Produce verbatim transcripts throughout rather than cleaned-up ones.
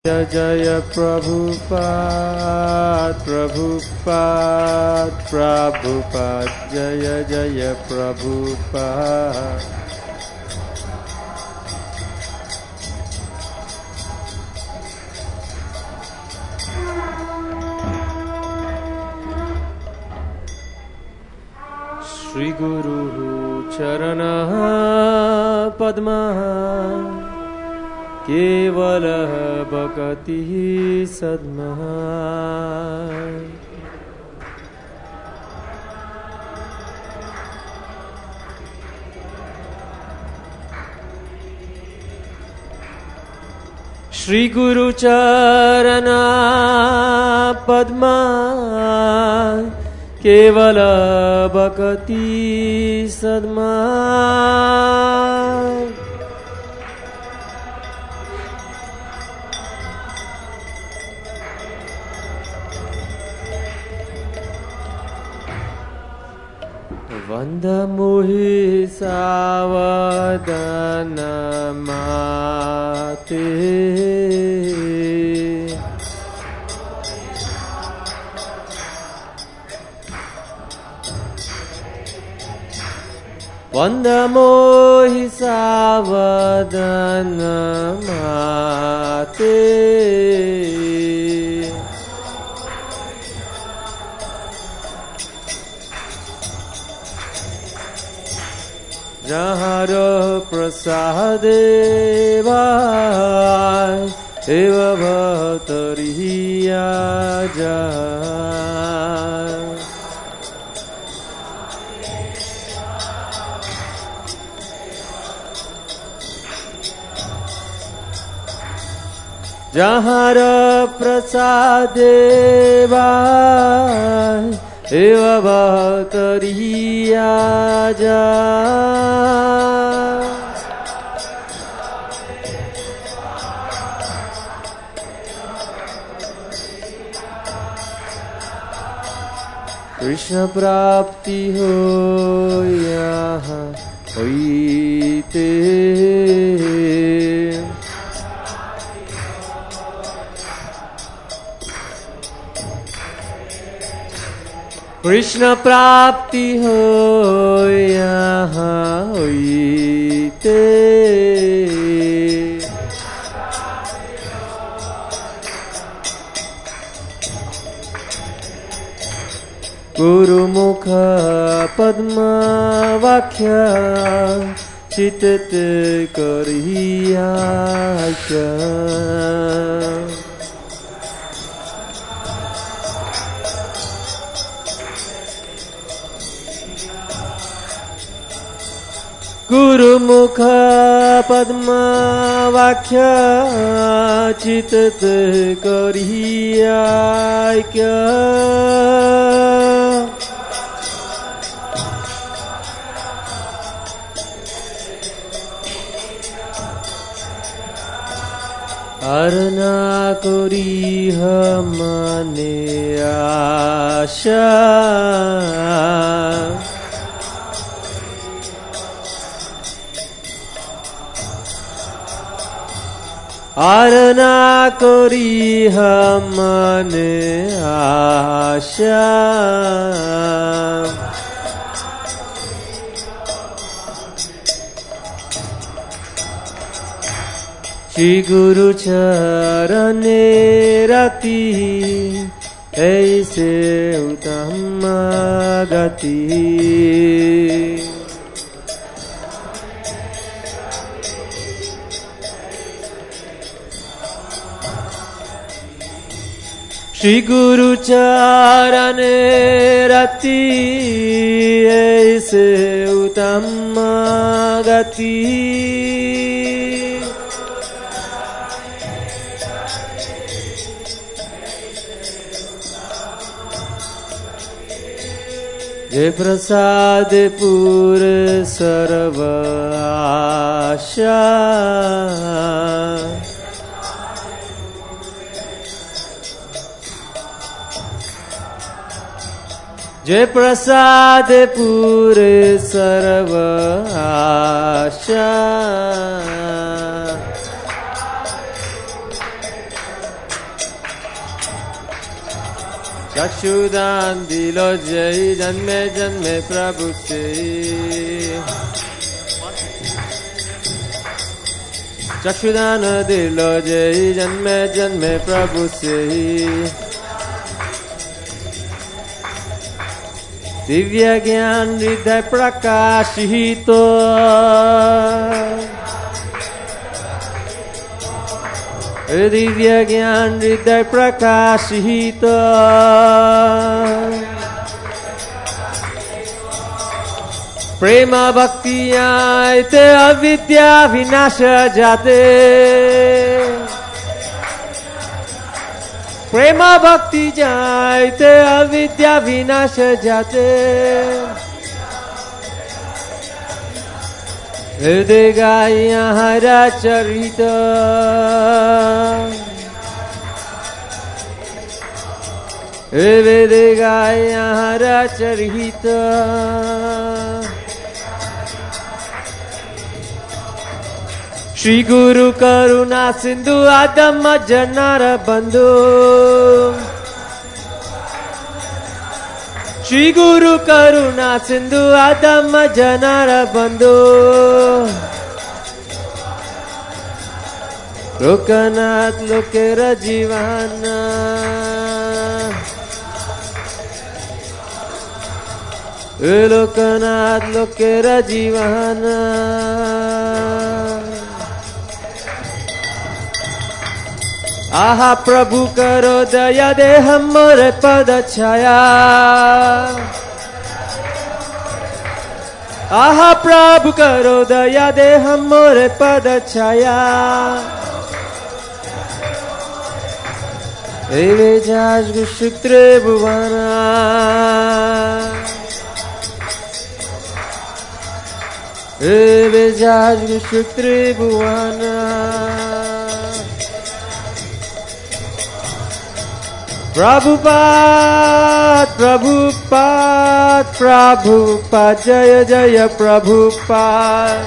जय जय प्रभुपाद प्रभुपाद प्रभुपाद जय जय प्रभुपाद। श्री गुरु चरण पद्मः केवल भक्ति सद्मः। श्री गुरु चरण पद्मा केवल भक्ति सद्मा। वंद मोहि सावधान माते वंद मोहि सावधान माते। जहाँ प्रसाद एव भतरिया जा। जहाँ प्रसाद एव भतरिया जा। कृष्ण प्राप्ति हो यहाँ होइते कृष्ण प्राप्ति हो यहाँ होइते। गुरु मुख पद्म वाक्य चित्त करिया। गुरु मुख पद्म वाक्य चित्त करिया। अरना करी हमने आशा आरना करी हमने आशा। श्री गुरु चरणे रति ऐसे उत्तम गति। श्री गुरु चरण रति ऐसे उत्तम गति। जय प्रसाद पूर सर्व आशा। जय प्रसाद पूरे सर्व आशा। चक्षुदान दिलो जय जन्मे जन्मे प्रभु से चक्षुदान दिलो जय जन्मे जन्मे प्रभु से दिव्य ज्ञान हृदय प्रकाशित दिव्य ज्ञान हृदय प्रकाशित प्रेम भक्ति आयते अविद्या विनाश जाते प्रेम भक्ति जायते अविद्या विनाश जाते हृदय गाया हरा चरित हृदय गाया हरा चरित श्री गुरु करुणा सिंधु आदम जनार बंधु श्री गुरु करुणा सिंधु आदम जनार बंधु लोकनाथ लोकेर जीवाना लोकनाथ लोकेर जीवाना आहा प्रभु करो दया दे हमरे पद छाया आहा प्रभु करो दया दे हमरे पद छाया एवे जाज गुशुत्रे भुवना एवे जाज गुशुत्रे भुवना प्रभुपाद प्रभुपाद प्रभुपाद जय जय प्रभुपाद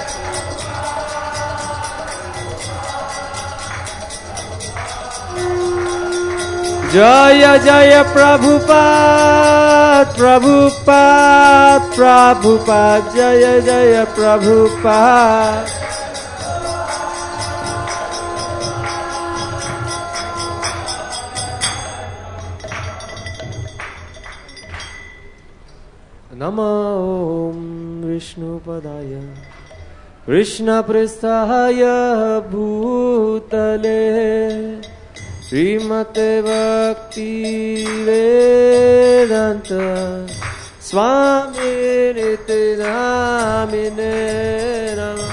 जय जय प्रभुपाद प्रभुपाद प्रभुपाद जय जय प्रभुपाद नमो ओम विष्णुपदाय कृष्णपृष्ठाय भूतले श्रीमते भक्ति वेदांत स्वामी नित्य नामिने नमः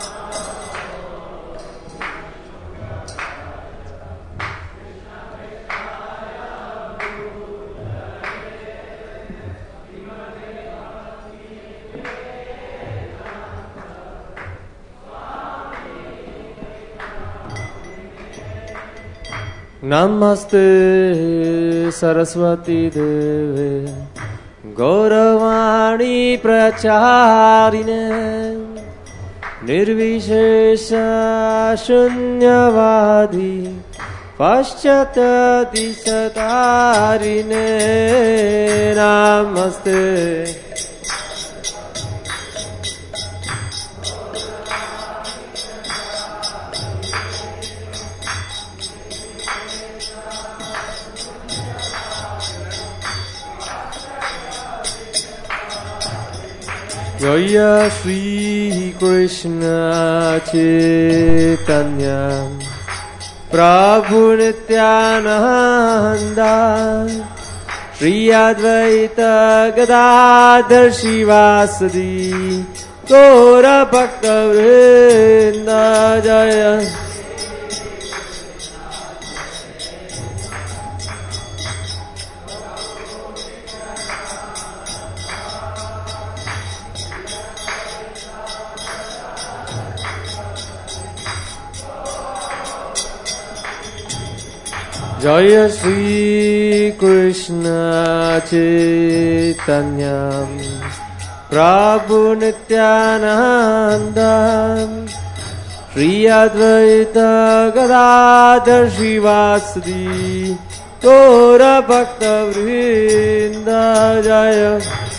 नमस्ते सरस्वती देवे गौरवाणी प्रचारिणे निर्विशेष शून्यवादी पश्चात दिशतारिणे नमस्ते जय श्री कृष्ण चैतन्य प्रभु नित्यानंद श्री अद्वैत गदाधर शिवासदि गौर भक्त वृंद जय जय श्री कृष्ण चैतन्य प्रभु Nityanand Shri Advaita Gadadhar शिवासदि Gaura Bhakta Vrinda Jaya.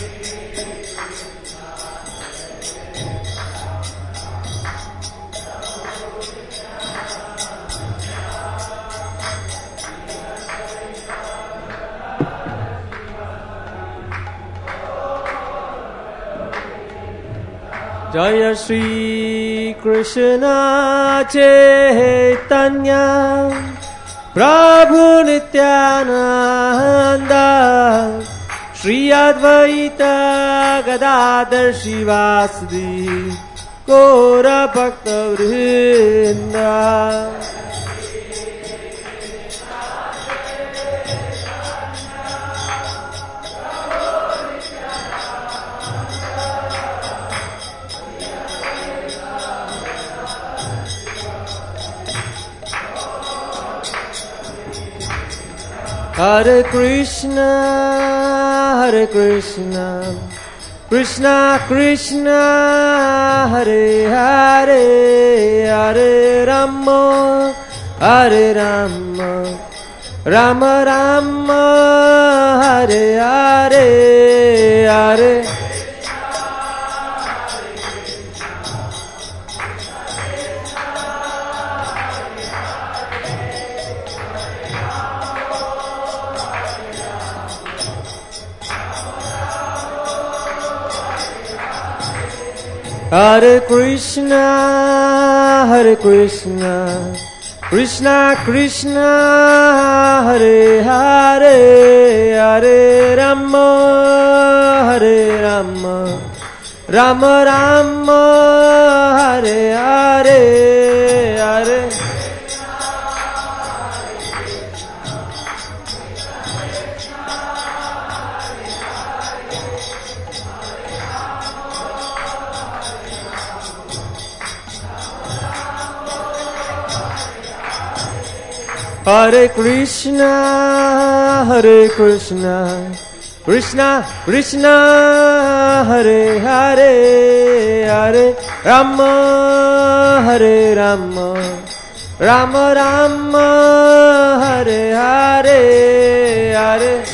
Jaya Shri Krishna Chaitanya Prabhu Nityananda Shri Advaita Gadadhar Shivasadi Gaura Bhakta Vrinda. Hare Krishna, Hare Krishna, Krishna Krishna, Hare Hare, Hare Rama, Hare Rama, Rama Rama, Hare Hare, Hare Hare Krishna, Hare Krishna, Krishna Krishna, Hare Hare, Hare Rama, Hare Rama, Rama Rama, Hare Hare, Hare Hare Krishna, Hare Krishna, Krishna Krishna, Hare Hare, Hare Rama, Hare Rama, Rama Rama, Hare Hare, Hare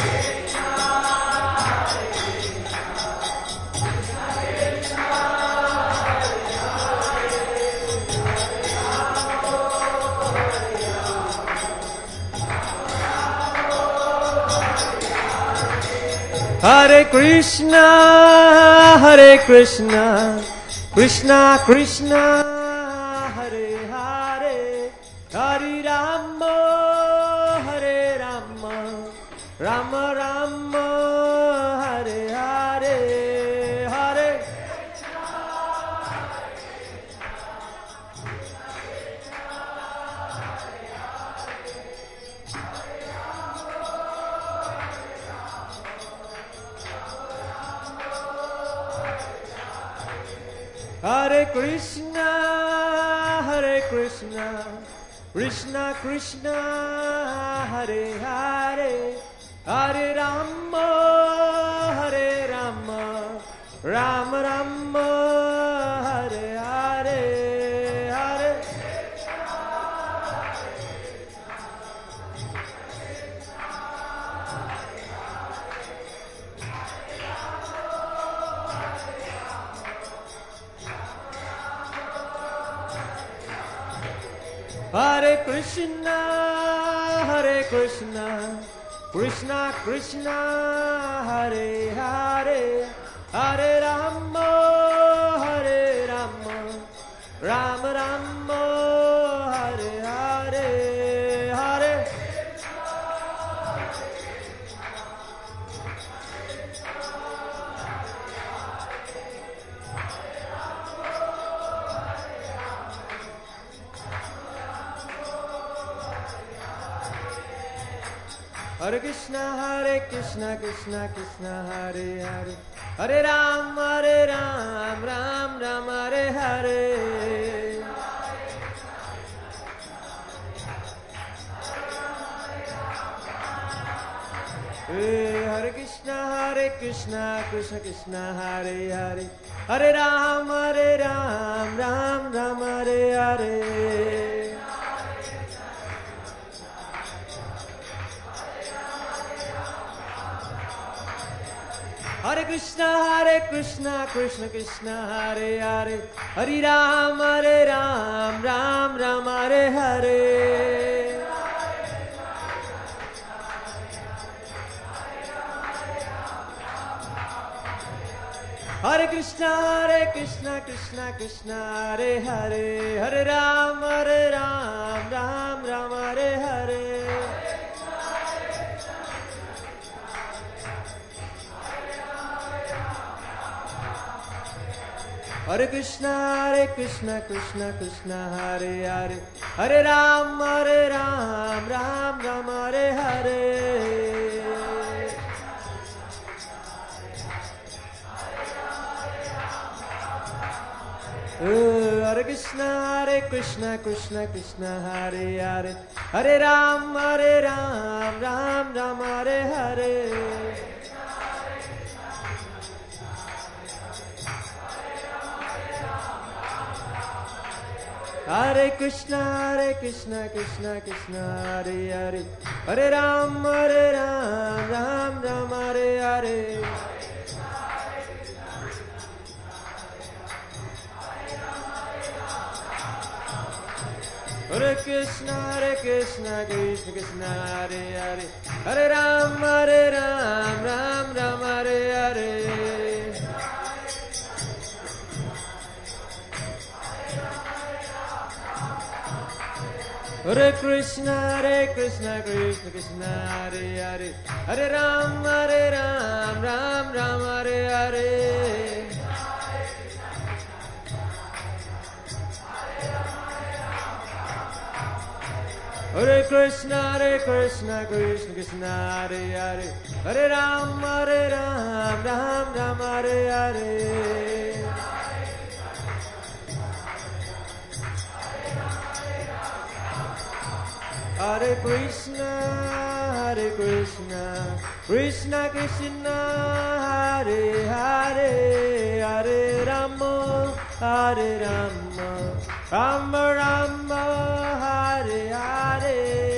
Hare Krishna, Hare Krishna, Krishna Krishna, Hare Hare, Hare Rama, Hare Rama, Rama Rama, Hare Hare, Hare Hare Krishna, Hare Krishna, Krishna Krishna, Hare Hare, Hare Rama, Hare Rama, Rama Rama, Hare Hare, Hare Hare Krishna, Hare Krishna, Krishna Krishna, Hare Hare, Hare Rama, Hare Rama, Rama Rama, Hare Hare, Hare Hare Krishna, Hare Krishna, Krishna Krishna, Hare Hare, Hare Ram, Hare Ram, Ram Ram, Hare Hare. Hare Krishna, Hare Krishna, Krishna Krishna, Hare Hare, Hare Ram, Hare Ram, Ram Ram, Hare Hare. Hare Krishna, Hare Krishna, Krishna Krishna, Hare Hare, Hare Ram, Hare Ram, Ram Ram, Hare Hare. Hare Krishna, Hare Krishna, Krishna Krishna, Hare Hare, Hare Ram, Hare Ram, Ram Ram, Hare Hare. Hare Krishna, Hare Krishna, Krishna Krishna, Hare Hare, Hare Ram, Hare Ram, Ram Ram, Hare Hare. Hare Krishna, Hare Krishna, Krishna Krishna, Hare Hare, Hare Ram, Hare Ram, Ram Ram, Hare Hare. Hare Krishna, Hare Krishna, Krishna Krishna, Hare Hare, Hare Ram, Hare Ram, Ram Ram, Hare Hare. Hare Krishna, Hare Krishna, Krishna Krishna, Hare Hare, Hare Ram, Hare Ram, Ram Ram, Hare Hare. Hare Krishna, Hare Krishna, Krishna Krishna, Hare Hare, Hare Ram, Hare Ram, Ram Ram, Hare Hare. Hare Krishna, Hare Krishna, Krishna Krishna, Hare Hare, Hare Ram, Hare Ram, Ram Ram, Hare Hare. Hare Krishna, Hare Krishna, Krishna Krishna, Hare Hare, Hare Rama, Hare Rama, Rama Rama, Hare Hare.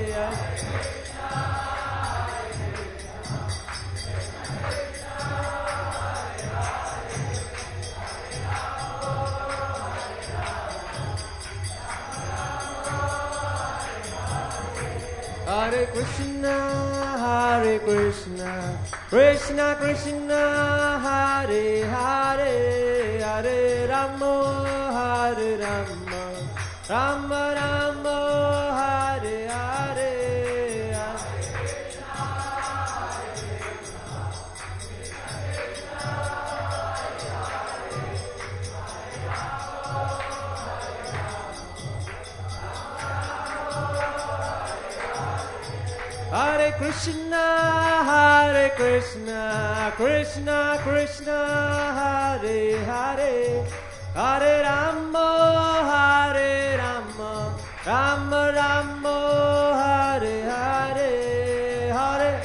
Hare Krishna, Hare Krishna, Krishna Krishna, Hare Hare, Hare Rama, Hare Rama, Rama Rama, Hare Hare. Hare Krishna, Hare Krishna, Krishna Krishna, Hare Hare, Hare Rama, Hare Rama, Rama Rama, Hare Hare, Hare.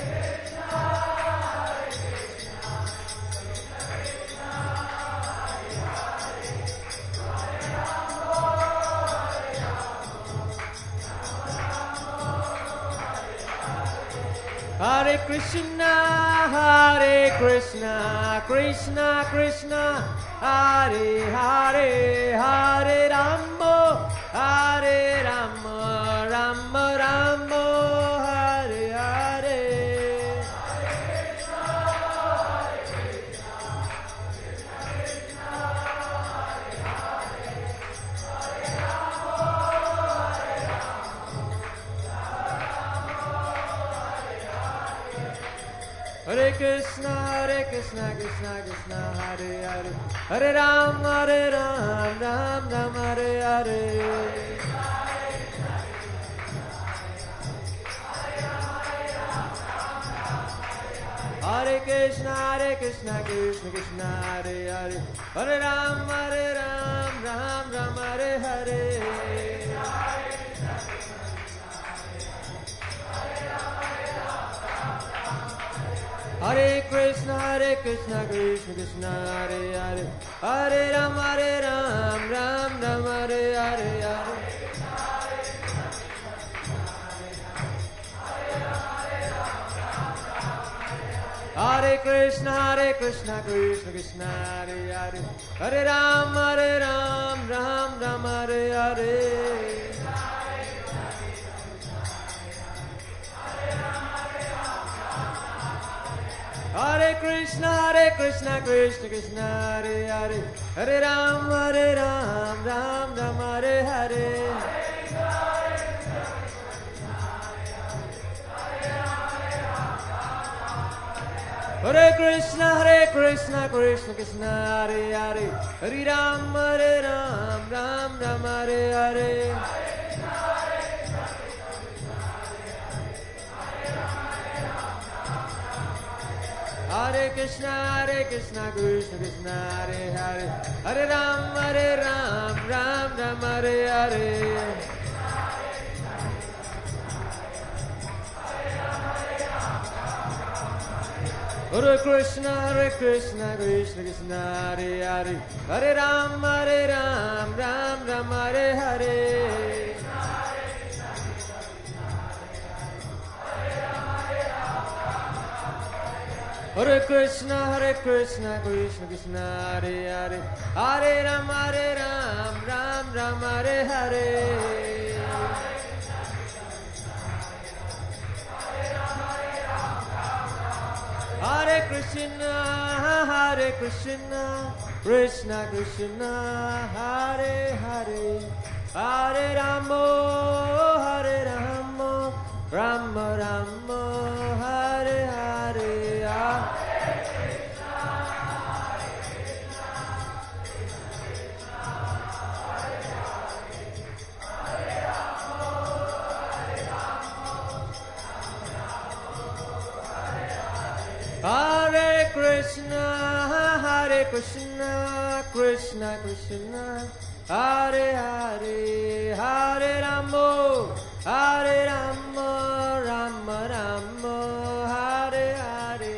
Hare Krishna, Hare Krishna, Krishna Krishna, Hare Hare, Hare Rama, Hare Rama, Rama Rama, Hare Hare. Hare Krishna, Hare Krishna, Krishna Krishna, Hare Hare, Hare Ram, Hare Ram, Ram Ram, Hare Hare. Hare Krishna, Hare Krishna, Krishna Krishna, Hare Hare, Hare Ram, Hare Ram, Ram Ram, Hare Hare. Hare Krishna, Hare Krishna, Krishna Krishna, Hare Hare, Hare Ram, Hare Ram, Ram Ram, Hare Hare. Hare Krishna, Hare Krishna Krishna Krishna Hare Hare Hare Ram Hare Ram Ram Ram Hare Hare Hare Krishna Hare Krishna Krishna Krishna Hare Hare Hare Ram Hare Ram Ram Ram Hare Hare Hare Krishna Hare Krishna Krishna Krishna Hare Hare Hare Ram Hare Ram Ram Ram Hare Hare Hare Krishna Hare Krishna Krishna Krishna Hare Hare Hare Ram Hare Ram Ram Ram Hare Hare Hare Krishna Hare Krishna Krishna Krishna Hare Hare Hare Ram Hare Ram Ram Ram Hare Hare Hare Krishna Hare Krishna Krishna Krishna Hare Hare Hare Ram Hare Ram Ram Ram Hare Hare Hare Krishna Hare Krishna Krishna Krishna Hare Hare Hare Ramo Hare Ramo Rama Rama Hare Hare Hare Krishna Hare Krishna Krishna Krishna Hare Hare Hare Ramo Hare Ramo Rama Rama Hare Hare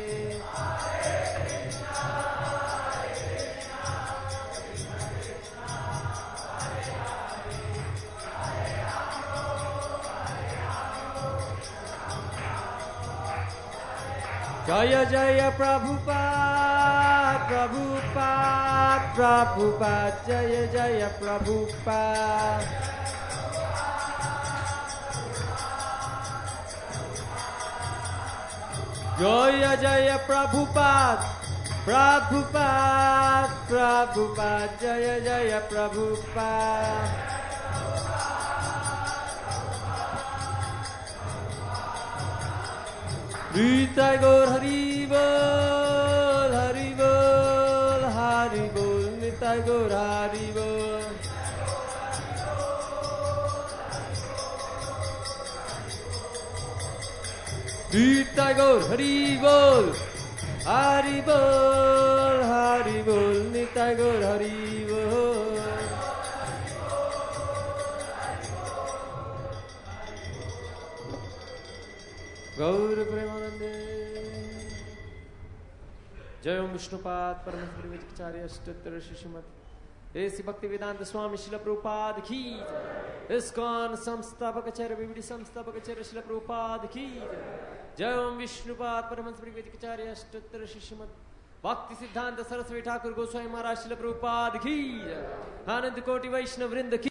Jaya Jaya Prabhupada Prabhupada Prabhupada Jaya Jaya Prabhupada Jaya Jaya Prabhupada Prabhupada Prabhupada Jaya Jaya Prabhupada Nitai Gaur Hari Bol Hari Bol Hari Bol Nitai Gaur Hari Bol Nitai Gaur Hari Bol Hari Bol Hari Bol Nitai Gaur Hari Bol Gaur Premanande Jai Om Vishnupad Paramahංsa Vivekacharya Ashtottara Shishimati Esi Bhakti Vedanta Swami Srila Prabhupada Ki ISKCON Samstapakacharya Vivedi Samstapakacharya Srila Prabhupada Ki Jai Om Vishnupad Paramahංsa Vivekacharya Ashtottara Shishimati Bhakti Siddhanta Saraswati Thakur Goswami Maharaj Srila Prabhupada Ki Anand Koti Vaishnav Vrinda Ki